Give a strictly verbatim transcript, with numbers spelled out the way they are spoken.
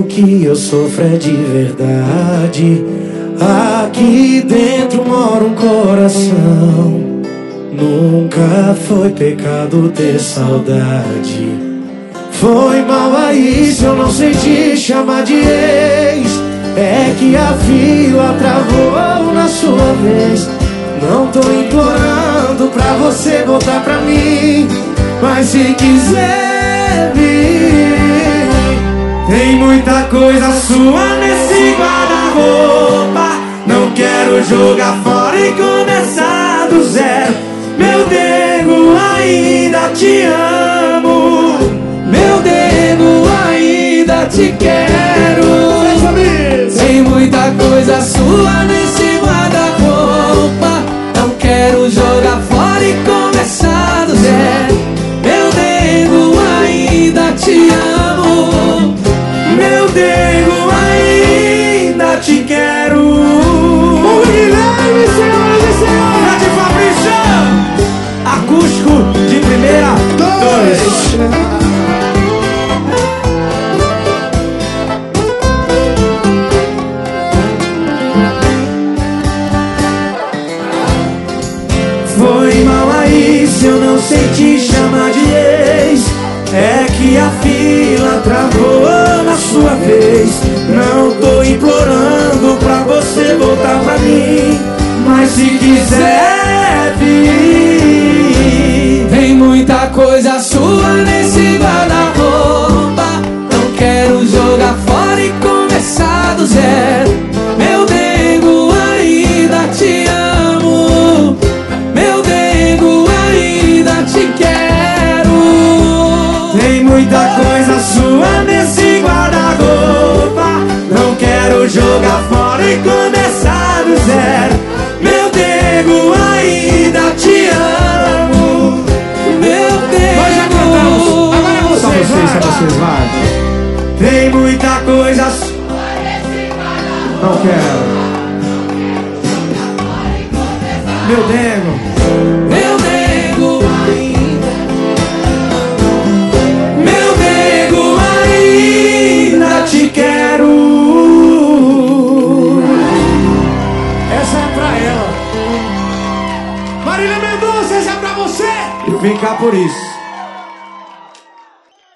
que eu sofro é de verdade. Aqui dentro mora um coração. Nunca foi pecado ter saudade. Foi mal aí se eu não sei te chamar de ex. É que a fila travou na sua vez. Não tô implorando pra você voltar pra mim, mas se quiser vir, tem muita coisa sua nesse guarda-roupa. Não quero jogar fora e começar do zero. Meu nego, ainda te amo. Meu nego, ainda te quero. Tem muita coisa sua nesse guarda-roupa. Não quero jogar fora e começar do zero. Meu nego, ainda te amo. Meu nego, ainda te quero. O Guilherme, senhoras e senhores. Grande Fabrício. Acústico de primeira. Dois. Foi mal aí se eu não sei te chamar de ex. É que a fila travou na sua vez. Não tô implorando pra você voltar pra mim, mas se quiser vir, tem muita coisa sua nesse guarda-roupa. Não quero jogar fora e começar do zero. Meu nego, ainda te amo. Meu nego, ainda te quero. Tem muita coisa sua nesse guarda-roupa. Não quero jogar fora e começar do zero. Meu nego, ainda te amo. Meu nego. Nós já cantamos, agora é vocês, só vocês, só vocês, vai. Tem muita coisa sua nesse guarda-roupa. Não quero. Meu nego. Meu nego ainda. Meu nego ainda te quero. Essa é pra ela. Marília Mendonça, essa é pra você. E vem cá por isso.